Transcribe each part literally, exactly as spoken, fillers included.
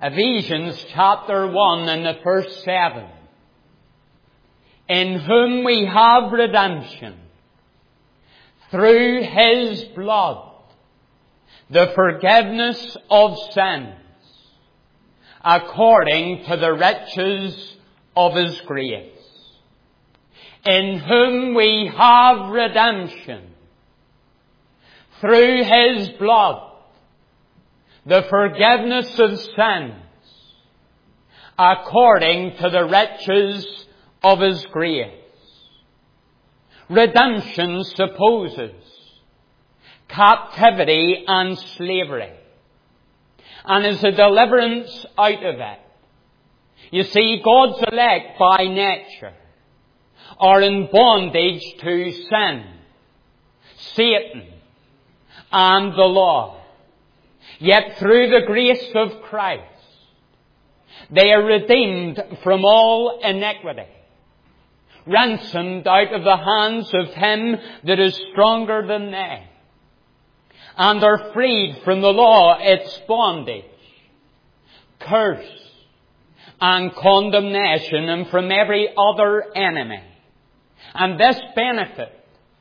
Ephesians chapter one and the verse seven. In whom we have redemption through His blood, the forgiveness of sins, according to the riches of His grace. In whom we have redemption through His blood, the forgiveness of sins, according to the riches of His grace. Redemption supposes captivity and slavery, and is a deliverance out of it. You see, God's elect by nature are in bondage to sin, Satan, and the law. Yet through the grace of Christ, they are redeemed from all iniquity, ransomed out of the hands of Him that is stronger than they, and are freed from the law, its bondage, curse, and condemnation, and from every other enemy. And this benefit,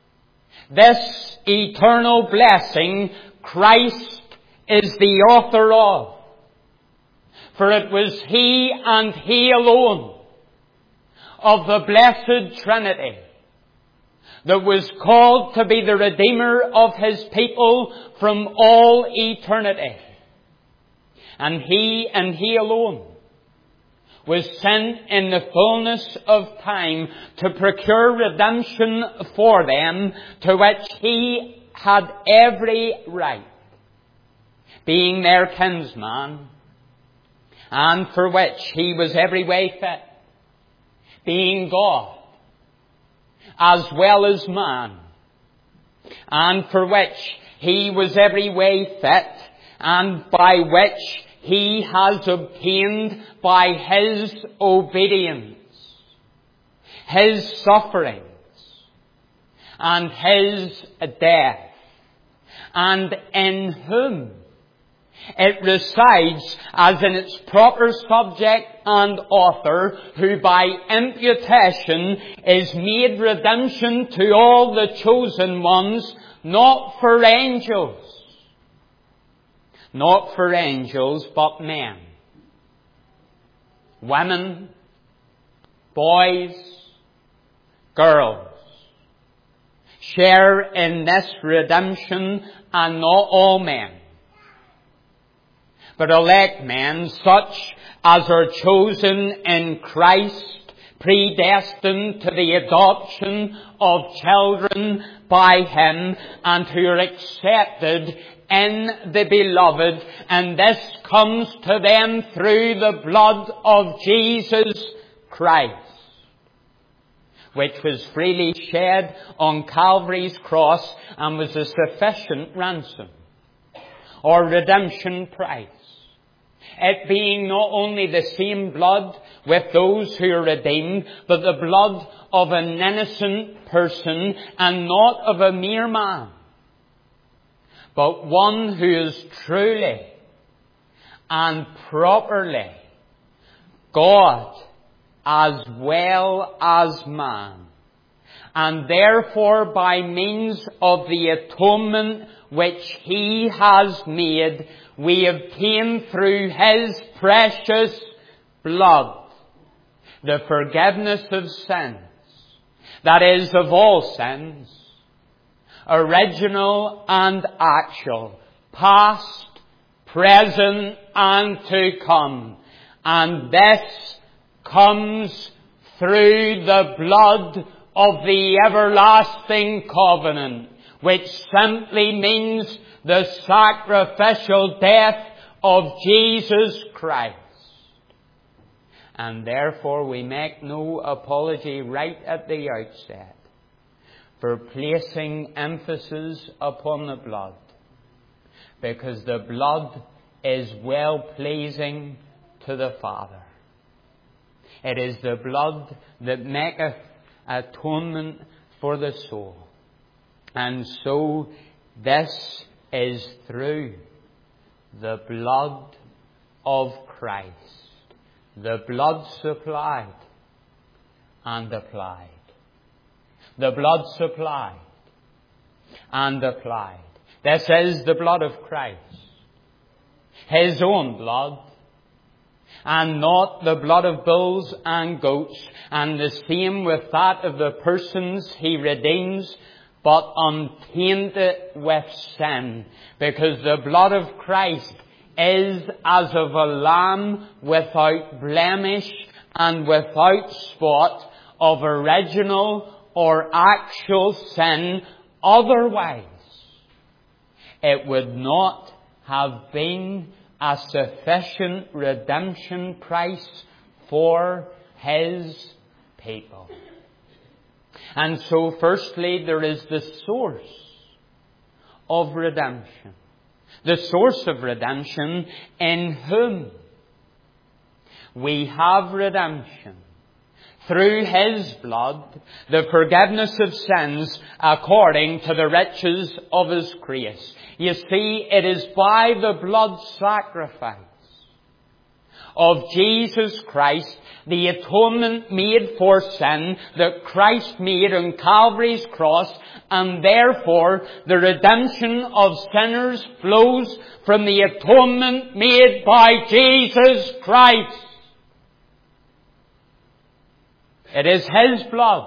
this eternal blessing, Christ is the author of. For it was He and He alone of the blessed Trinity that was called to be the Redeemer of His people from all eternity. And He and He alone was sent in the fullness of time to procure redemption for them, to which He had every right, being their kinsman, and for which He was every way fit, being God as well as man, and for which He was every way fit, and by which He has obtained by His obedience, His sufferings, and His death, and in whom it resides as in its proper subject and author, who by imputation is made redemption to all the chosen ones, not for angels, not for angels, but men, women, boys, girls, share in this redemption, and not all men, but elect men, such as are chosen in Christ, predestined to the adoption of children by Him, and who are accepted in the Beloved. And this comes to them through the blood of Jesus Christ, which was freely shed on Calvary's cross, and was a sufficient ransom or redemption price. It being not only the same blood with those who are redeemed, but the blood of an innocent person, and not of a mere man, but one who is truly and properly God as well as man. And therefore, by means of the atonement which He has made, we obtain through His precious blood the forgiveness of sins, that is, of all sins, original and actual, past, present, and to come. And this comes through the blood of the everlasting covenant, which simply means the sacrificial death of Jesus Christ. And therefore we make no apology right at the outset for placing emphasis upon the blood, because the blood is well pleasing to the Father. It is the blood that maketh atonement for the soul. And so this is through the blood of Christ. The blood supplied and applied. The blood supplied and applied. This is the blood of Christ. His own blood, and not the blood of bulls and goats, and the same with that of the persons he redeems, but untainted with sin, because the blood of Christ is as of a lamb without blemish and without spot of original or actual sin. Otherwise, it would not have been a sufficient redemption price for His people. And so, firstly, there is the source of redemption. The source of redemption, in whom we have redemption through His blood, the forgiveness of sins according to the riches of His grace. You see, it is by the blood sacrifice of Jesus Christ, the atonement made for sin that Christ made on Calvary's cross, and therefore the redemption of sinners flows from the atonement made by Jesus Christ. It is His blood,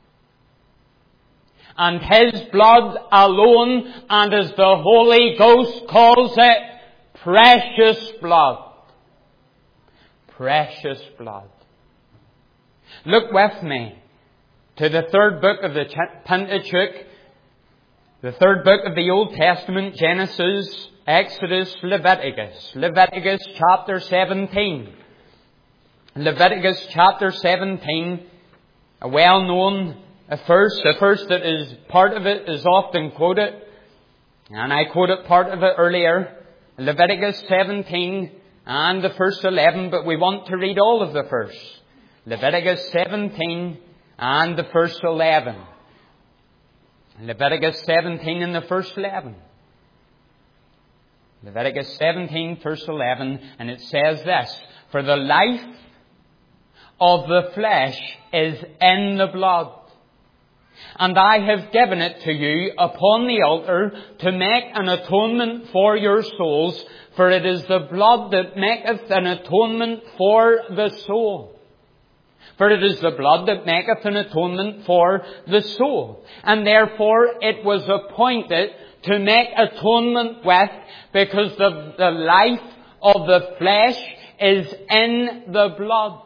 and His blood alone, and as the Holy Ghost calls it, precious blood. Precious blood. Look with me to the third book of the Pentateuch, the third book of the Old Testament, Genesis, Exodus, Leviticus. Leviticus chapter seventeen. Leviticus chapter seventeen, a well-known verse, a verse that is, part of it is often quoted, and I quoted part of it earlier, Leviticus seventeen and the verse eleven, but we want to read all of the verse. Leviticus seventeen and the verse eleven. Leviticus seventeen and the verse eleven. Leviticus seventeen, verse eleven, and it says this: For the life of the flesh is in the blood, and I have given it to you upon the altar to make an atonement for your souls, for it is the blood that maketh an atonement for the soul. For it is the blood that maketh an atonement for the soul. And therefore it was appointed to make atonement with, because the, the life of the flesh is in the blood.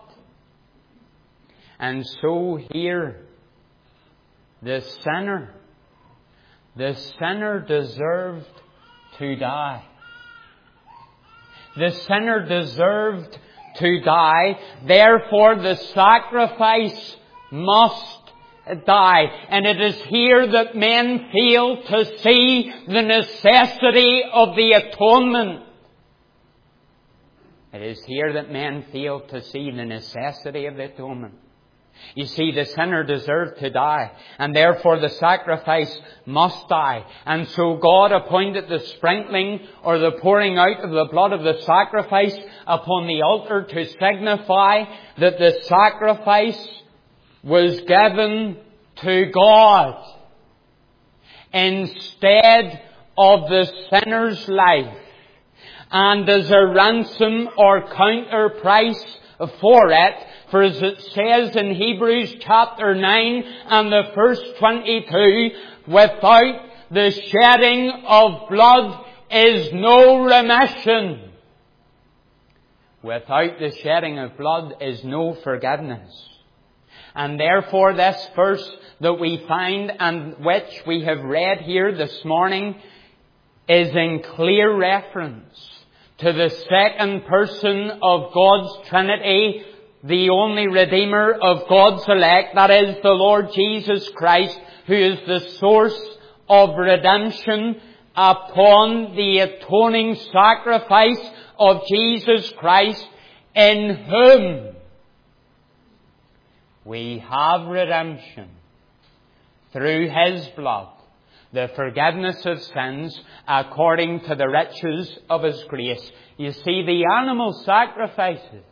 And so here, the sinner, the sinner deserved to die. The sinner deserved to die. Therefore, the sacrifice must die. And it is here that men fail to see the necessity of the atonement. It is here that men fail to see the necessity of the atonement. You see, the sinner deserved to die, and therefore the sacrifice must die. And so God appointed the sprinkling or the pouring out of the blood of the sacrifice upon the altar to signify that the sacrifice was given to God instead of the sinner's life, and as a ransom or counter price for it. For as it says in Hebrews chapter nine and the verse twenty-two, without the shedding of blood is no remission. Without the shedding of blood is no forgiveness. And therefore this verse that we find and which we have read here this morning is in clear reference to the second person of God's Trinity, the only Redeemer of God's elect, that is the Lord Jesus Christ, who is the source of redemption upon the atoning sacrifice of Jesus Christ, in whom we have redemption through His blood, the forgiveness of sins according to the riches of His grace. You see, the animal sacrifices,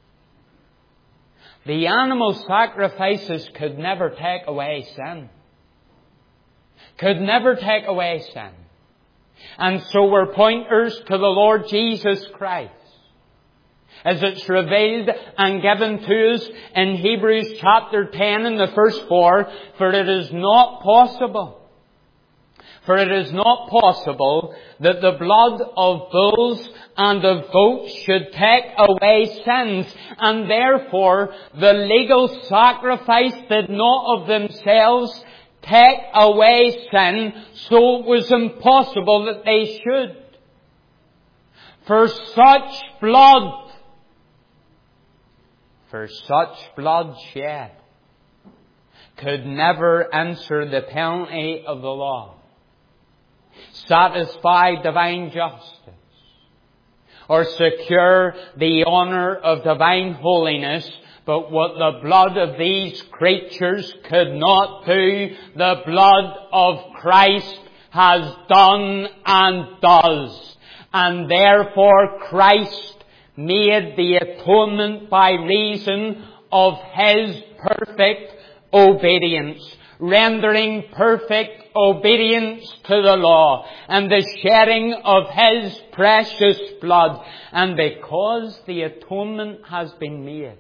the animal sacrifices could never take away sin. Could never take away sin. And so we're pointers to the Lord Jesus Christ, as it's revealed and given to us in Hebrews chapter ten in the first four. For it is not possible, for it is not possible that the blood of bulls and of goats should take away sins, and therefore the legal sacrifice did not of themselves take away sin, so it was impossible that they should. For such blood, for such blood shed could never answer the penalty of the law, satisfy divine justice, or secure the honour of divine holiness. But what the blood of these creatures could not do, the blood of Christ has done and does. And therefore Christ made the atonement by reason of His perfect obedience, rendering perfect obedience to the law and the shedding of His precious blood. And because the atonement has been made,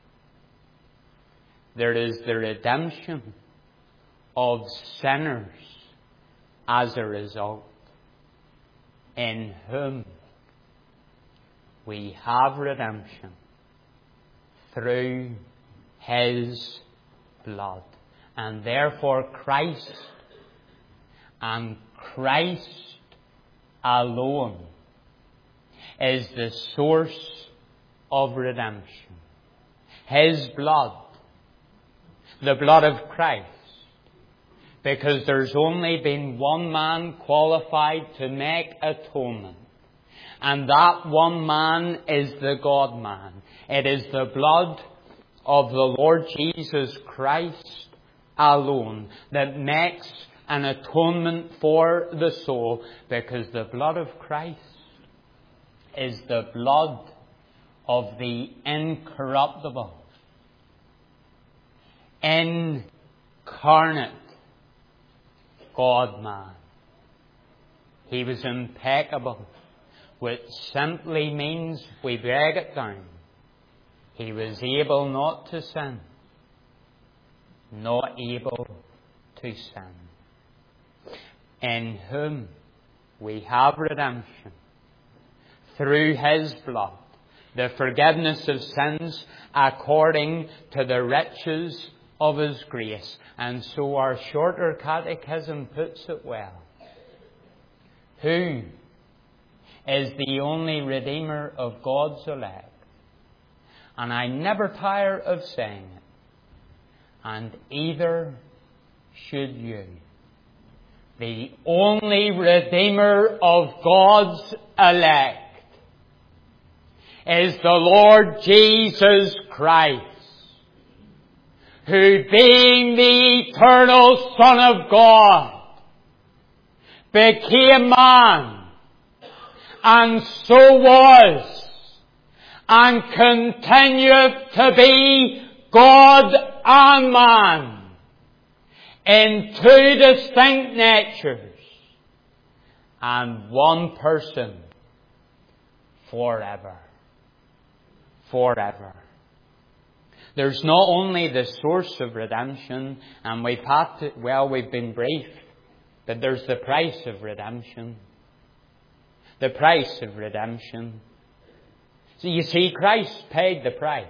there is the redemption of sinners as a result, in whom we have redemption through His blood. And therefore Christ, and Christ alone, is the source of redemption. His blood, the blood of Christ, because there's only been one man qualified to make atonement, and that one man is the God-man. It is the blood of the Lord Jesus Christ alone that makes an atonement for the soul, because the blood of Christ is the blood of the incorruptible, incarnate God-man. He was impeccable, which simply means, we break it down, He was able not to sin, not able to sin, in whom we have redemption through His blood, the forgiveness of sins according to the riches of His grace. And so our shorter catechism puts it well. Who is the only Redeemer of God's elect? And I never tire of saying it. And either should you. The only Redeemer of God's elect is the Lord Jesus Christ, who, being the eternal Son of God, became man, and so was, and continued to be God and man in two distinct natures, and one person forever. Forever. There's not only the source of redemption, and we've had to, well, we've been brief, but there's the price of redemption. The price of redemption. So you see, Christ paid the price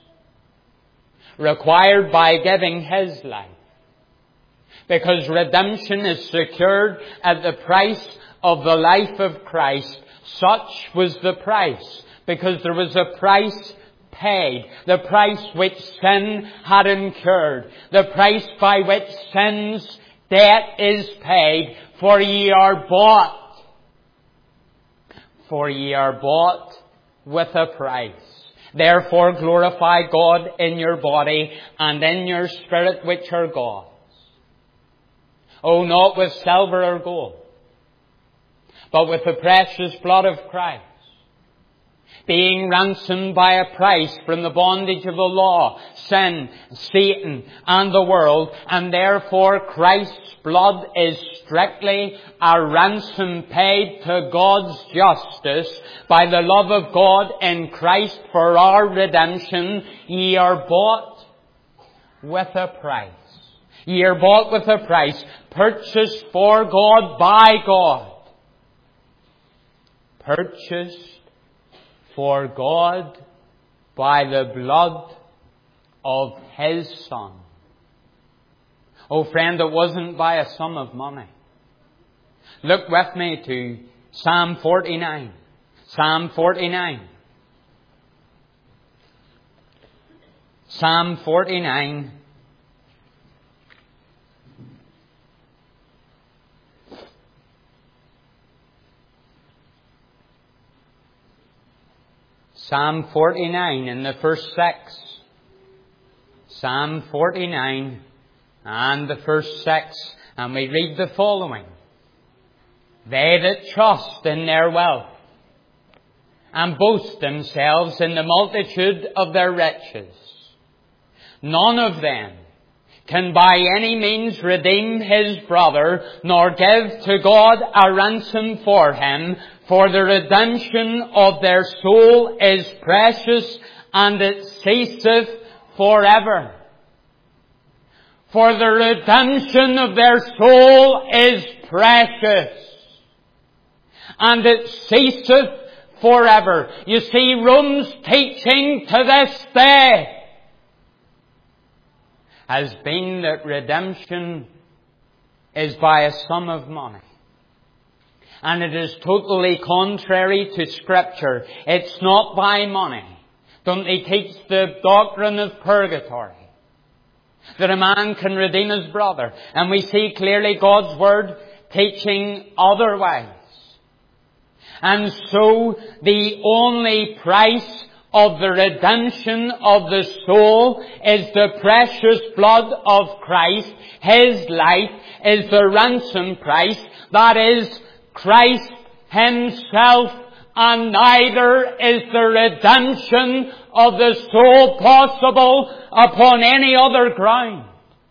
required by giving His life, because redemption is secured at the price of the life of Christ. Such was the price, because there was a price paid, the price which sin had incurred, the price by which sin's debt is paid. For ye are bought, for ye are bought with a price. Therefore glorify God in your body and in your spirit, which are God's. Oh, not with silver or gold, but with the precious blood of Christ, being ransomed by a price from the bondage of the law, sin, Satan, and the world, and therefore Christ's blood is strictly a ransom paid to God's justice by the love of God in Christ for our redemption. Ye are bought with a price. Ye are bought with a price, purchased for God by God. Purchased for God by the blood of His Son. Oh friend, it wasn't by a sum of money. Look with me to Psalm forty-nine. Psalm forty-nine. Psalm forty-nine. Psalm forty-nine in the first six. Psalm forty-nine and the first six. And we read the following. They that trust in their wealth and boast themselves in the multitude of their riches, none of them can by any means redeem his brother, nor give to God a ransom for him. For the redemption of their soul is precious, and it ceaseth forever. For the redemption of their soul is precious, and it ceaseth forever. You see, Rome's teaching to this day has been that redemption is by a sum of money. And it is totally contrary to Scripture. It's not by money. Don't they teach the doctrine of purgatory? That a man can redeem his brother. And we see clearly God's Word teaching otherwise. And so the only price of the redemption of the soul is the precious blood of Christ. His life is the ransom price. That is Christ Himself, and neither is the redemption of the soul possible upon any other ground.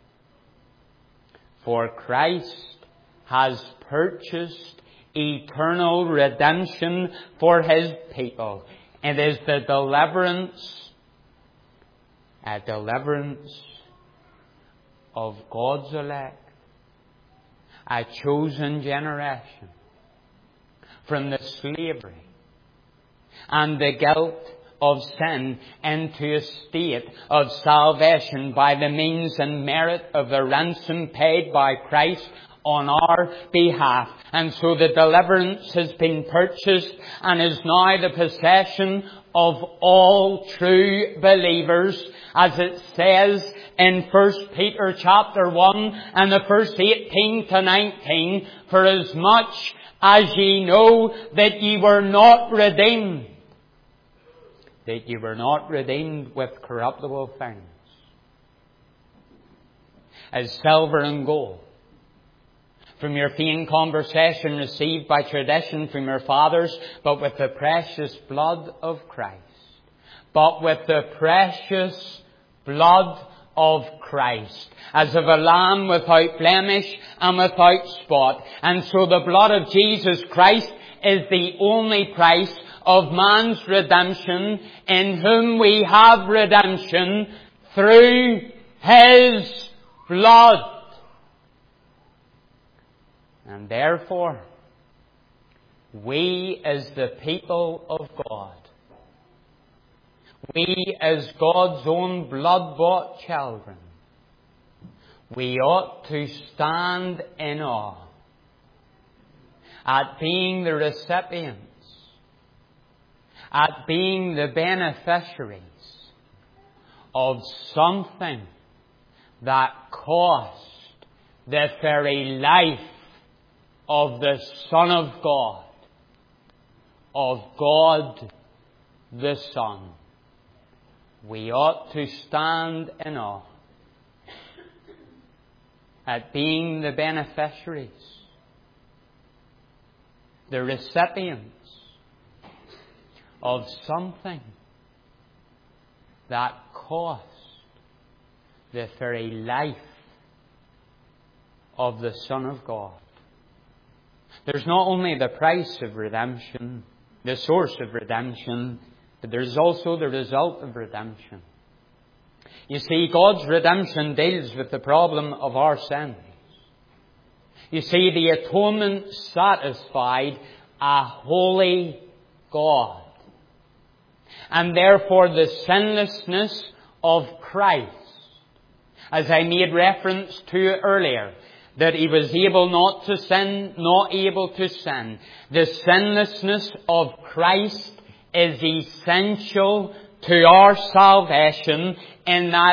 For Christ has purchased eternal redemption for His people. It is the deliverance, a deliverance of God's elect, a chosen generation, from the slavery and the guilt of sin into a state of salvation by the means and merit of the ransom paid by Christ on our behalf. And so the deliverance has been purchased and is now the possession of all true believers, as it says in First Peter chapter one and the verse eighteen to nineteen, for as much as ye know that ye were not redeemed, that ye were not redeemed with corruptible things, as silver and gold, from your vain conversation received by tradition from your fathers, but with the precious blood of Christ. But with the precious blood of Christ, as of a lamb without blemish and without spot. And so the blood of Jesus Christ is the only price of man's redemption, in whom we have redemption through His blood. And therefore, we as the people of God, we as God's own blood-bought children, we ought to stand in awe at being the recipients, at being the beneficiaries of something that cost the very life of the Son of God, of God the Son. We ought to stand in awe at being the beneficiaries, the recipients of something that cost the very life of the Son of God. There's not only the price of redemption, the source of redemption, but there's also the result of redemption. You see, God's redemption deals with the problem of our sins. You see, the atonement satisfied a holy God. And therefore the sinlessness of Christ, as I made reference to earlier, that He was able not to sin, not able to sin. The sinlessness of Christ is essential to our salvation, in that,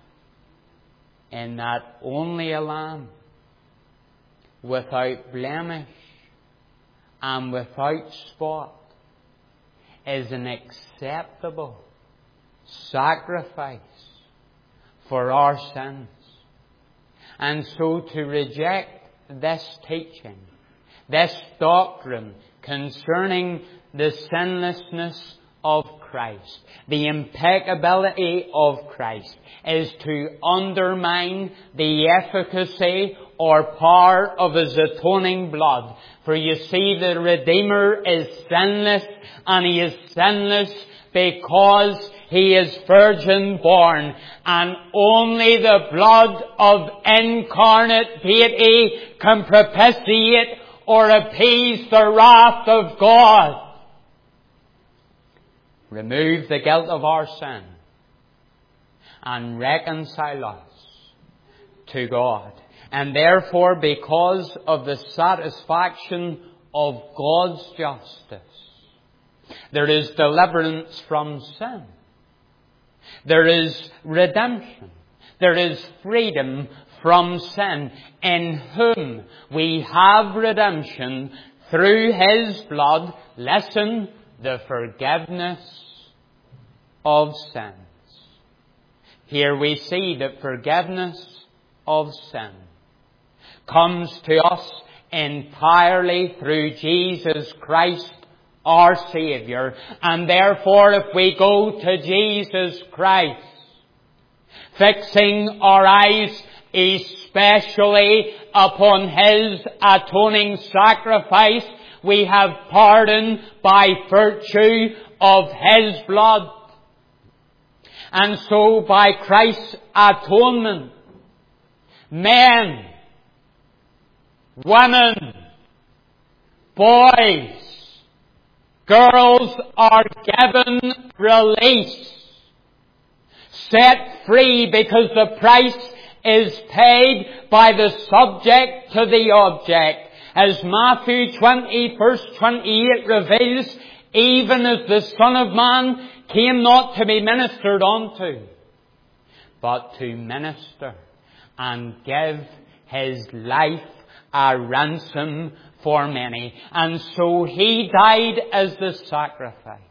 in that only a lamb without blemish and without spot is an acceptable sacrifice for our sins. And so to reject this teaching, this doctrine concerning the sinlessness of Christ, the impeccability of Christ, is to undermine the efficacy or power of His atoning blood. For you see, the Redeemer is sinless, and He is sinless because He is virgin born, and only the blood of incarnate deity can propitiate or appease the wrath of God. Remove the guilt of our sin and reconcile us to God. And therefore, because of the satisfaction of God's justice, there is deliverance from sin. There is redemption. There is freedom from sin, in whom we have redemption through His blood. Listen, the forgiveness of sins. Here we see that forgiveness of sin comes to us entirely through Jesus Christ, our Saviour. And therefore, if we go to Jesus Christ, fixing our eyes especially upon His atoning sacrifice, we have pardon by virtue of His blood. And so by Christ's atonement, men, women, boys, girls are given release, set free, because the price is paid by the subject to the object. As Matthew twenty, verse twenty-eight reveals, even as the Son of Man came not to be ministered unto, but to minister and give His life a ransom for many. And so He died as the sacrifice.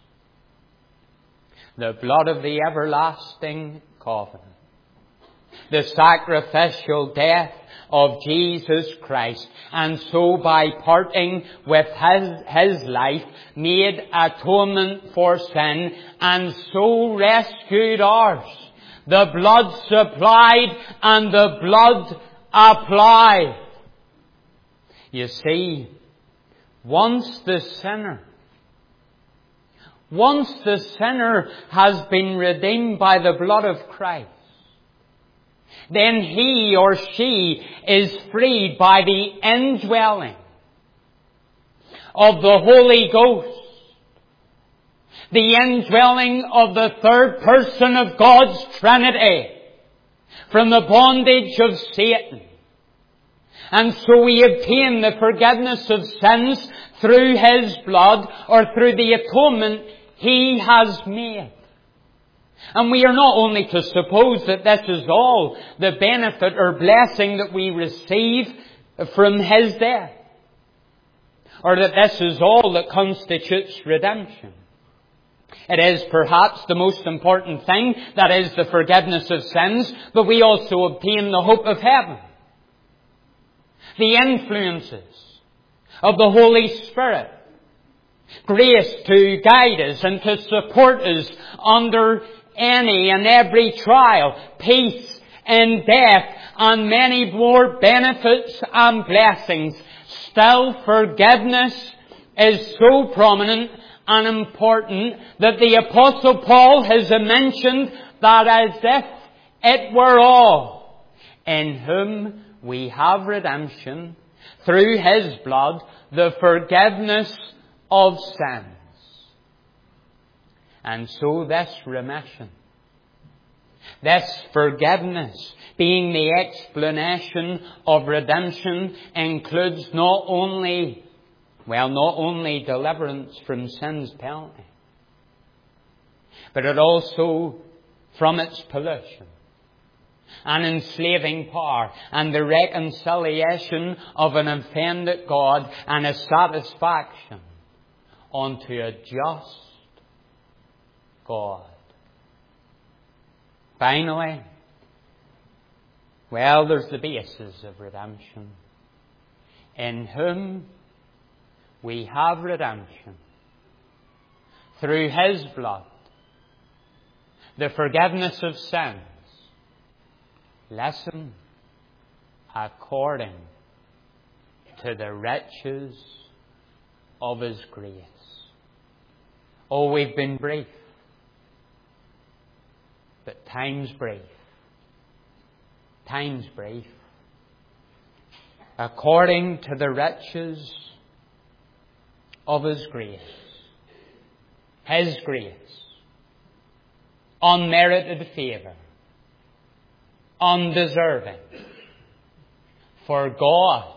The blood of the everlasting covenant. The sacrificial death of Jesus Christ. And so by parting with His, His life, made atonement for sin, and so rescued ours. The blood supplied and the blood applied. You see, once the sinner, once the sinner has been redeemed by the blood of Christ, then he or she is freed by the indwelling of the Holy Ghost, the indwelling of the third person of God's Trinity, from the bondage of Satan. And so we obtain the forgiveness of sins through His blood, or through the atonement He has made. And we are not only to suppose that this is all the benefit or blessing that we receive from His death, or that this is all that constitutes redemption. It is perhaps the most important thing, that is the forgiveness of sins, but we also obtain the hope of heaven. the influences of the Holy Spirit. Grace to guide us and to support us under any and every trial. Peace in death and many more benefits and blessings. Still, forgiveness is so prominent and important that the Apostle Paul has mentioned that as if it were all, in whom we have redemption through His blood, the forgiveness of sins. And so this remission, this forgiveness, being the explanation of redemption, includes not only, well, not only deliverance from sin's penalty, but it also from its pollution and enslaving power, and the reconciliation of an offended God, and a satisfaction unto a just God. Finally, well, there's the basis of redemption. In whom we have redemption through His blood, the forgiveness of sins. Listen, according to the riches of His grace. Oh, we've been brief, but time's brief. Time's brief. According to the riches of His grace. His grace. Unmerited favour. Undeserving. For God,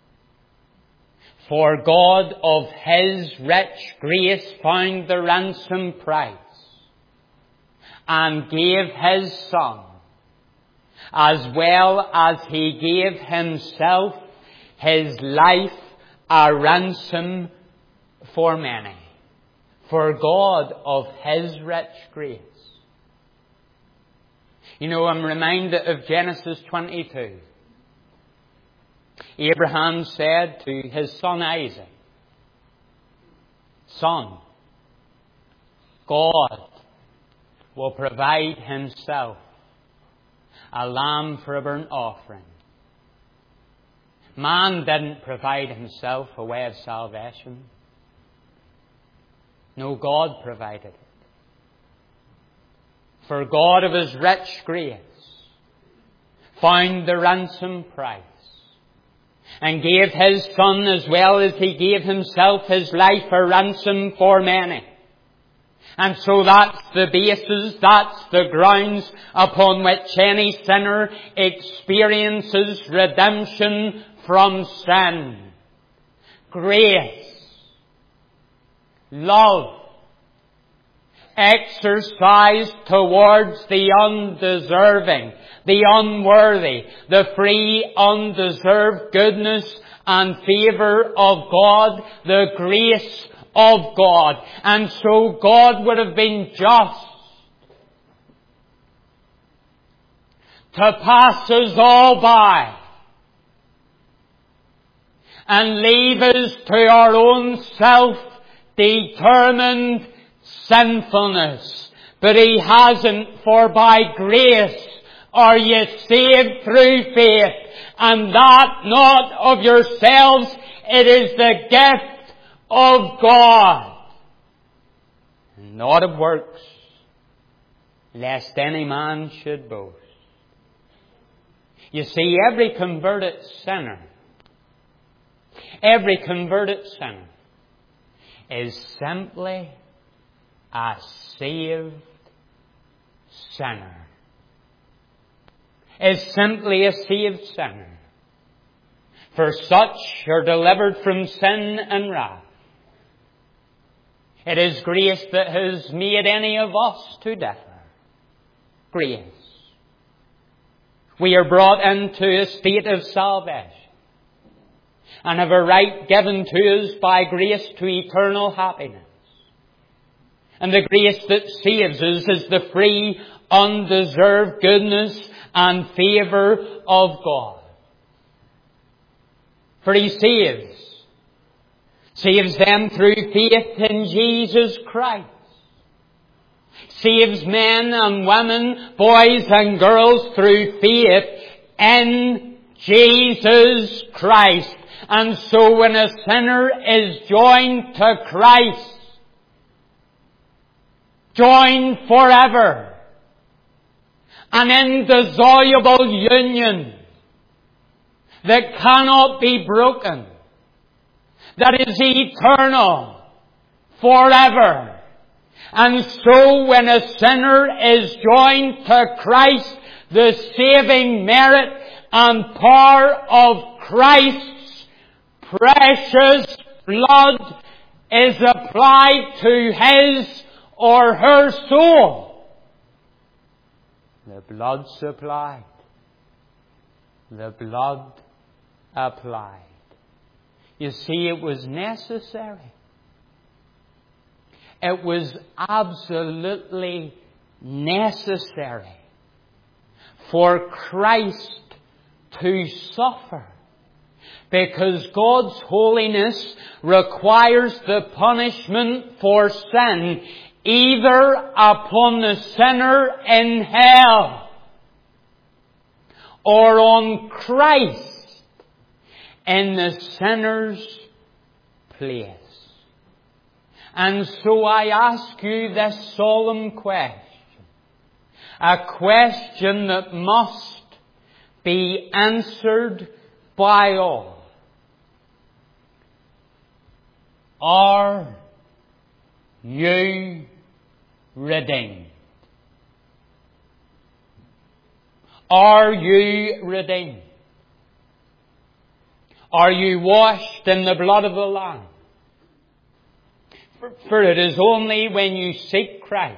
for God of His rich grace found the ransom price, and gave His Son, as well as He gave Himself, His life, a ransom for many. For God of His rich grace. You know, I'm reminded of Genesis twenty-two. Abraham said to his son Isaac, Son, God will provide Himself a lamb for a burnt offering. Man didn't provide himself a way of salvation. No, God provided it. For God of His rich grace found the ransom price and gave His Son, as well as He gave Himself, His life, a ransom for many. And so that's the basis, that's the grounds upon which any sinner experiences redemption from sin. Grace, love, exercised towards the undeserving, the unworthy, the free, undeserved goodness and favour of God, the grace of God. And so God would have been just to pass us all by and leave us to our own self-determined sinfulness. But He hasn't, for by grace are ye saved through faith, and that not of yourselves, it is the gift of God, not of works, lest any man should boast. You see, every converted sinner, every converted sinner is simply a saved sinner. Is simply a saved sinner. For such are delivered from sin and wrath. It is grace that has made any of us to differ. Grace. We are brought into a state of salvation and have a right given to us by grace to eternal happiness. And the grace that saves us is the free, undeserved goodness and favour of God. For He saves. Saves them through faith in Jesus Christ. Saves men and women, boys and girls through faith in Jesus Christ. And so when a sinner is joined to Christ, joined forever, an indissoluble union that cannot be broken, that is eternal, forever. And so when a sinner is joined to Christ, the saving merit and power of Christ's precious blood is applied to his or her soul. The blood supplied. The blood applied. You see, it was necessary. It was absolutely necessary for Christ to suffer, because God's holiness requires the punishment for sin either upon the sinner in hell or on Christ in the sinner's place. And so I ask you this solemn question, a question that must be answered by all. Are you redeemed? Are you redeemed? Are you washed in the blood of the Lamb? For, for it is only when you seek Christ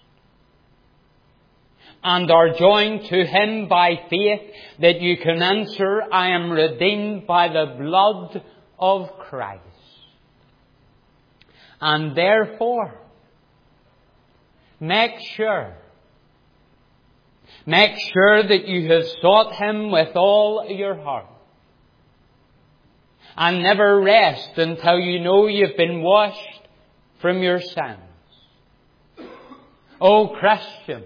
and are joined to Him by faith that you can answer, I am redeemed by the blood of Christ. And therefore, make sure, make sure that you have sought Him with all your heart. And never rest until you know you've been washed from your sins. O Christian,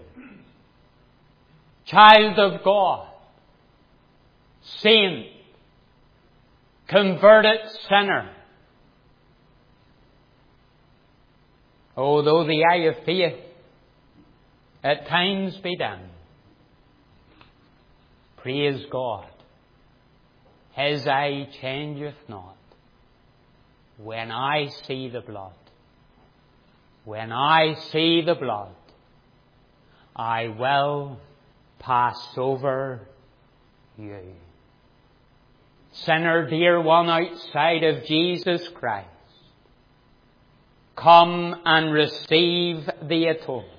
child of God, saint, converted sinner, although the eye of faith at times be dim, praise God, His eye changeth not. When I see the blood, when I see the blood, I will pass over you. Sinner, dear one outside of Jesus Christ, come and receive the atonement.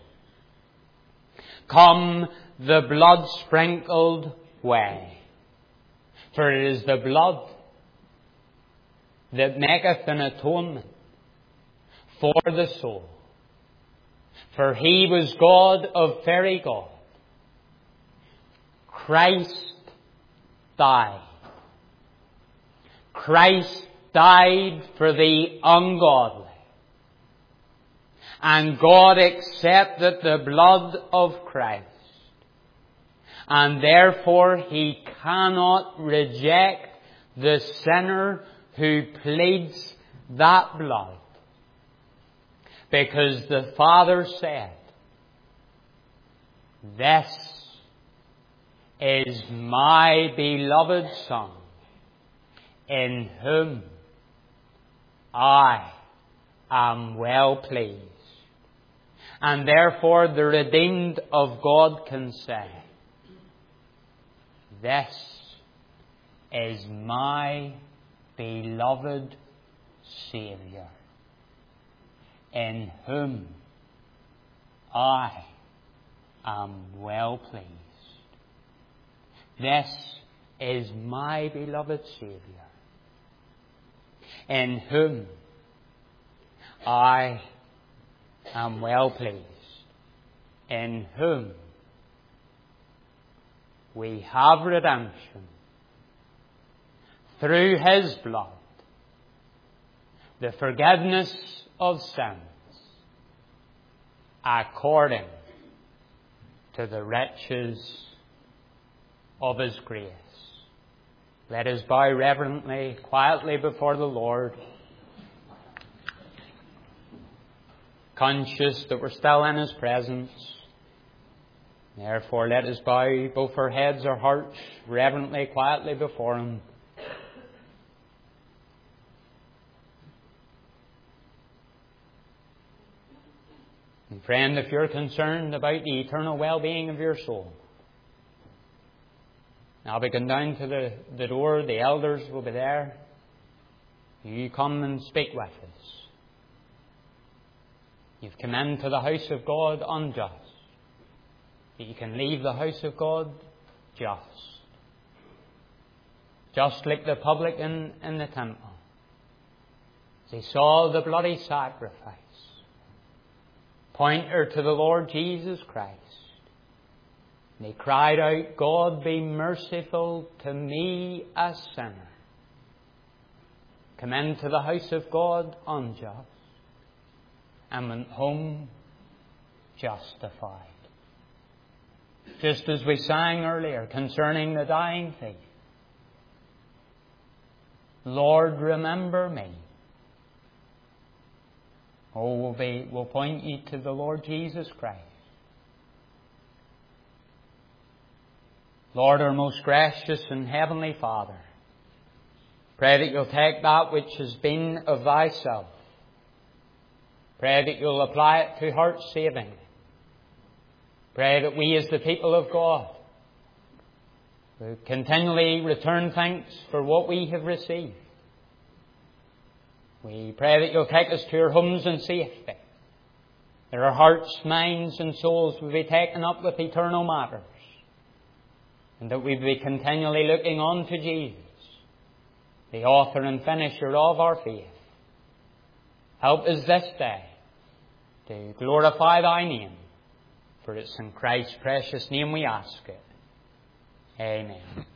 Come the blood-sprinkled way. For it is the blood that maketh an atonement for the soul. For He was God of very God. Christ died. Christ died for the ungodly. And God accepted the blood of Christ. And therefore He cannot reject the sinner who pleads that blood. Because the Father said, this is my beloved Son, in whom I am well pleased. And therefore the redeemed of God can say, this is my beloved Saviour, in whom I am well pleased. This is my beloved Saviour, in whom I am well pleased, in whom we have redemption through His blood, the forgiveness of sins, according to the riches of His grace. Let us bow reverently, quietly before the Lord, conscious that we're still in His presence. Therefore, let us bow both our heads, our hearts, reverently, quietly before Him. And friend, if you're concerned about the eternal well-being of your soul, I'll be going down to the, the door. The elders will be there. You come and speak with us. You've come into the house of God unjust. You can leave the house of God just. Just like the publican in the temple. As he saw the bloody sacrifice, pointer to the Lord Jesus Christ. And he cried out, God be merciful to me, a sinner. Come into the house of God unjust, and went home justified. Just as we sang earlier concerning the dying thief. Lord, remember me. Oh, we'll, be, we'll point you to the Lord Jesus Christ. Lord, our most gracious and heavenly Father, pray that you'll take that which has been of thyself. Pray that you'll apply it to heart saving. Pray that we as the people of God will continually return thanks for what we have received. We pray that you'll take us to our homes in safety. That our hearts, minds and souls will be taken up with eternal matters. And that we will be continually looking on to Jesus, the author and finisher of our faith. Help us this day to glorify thy name. For it's in Christ's precious name we ask it. Amen.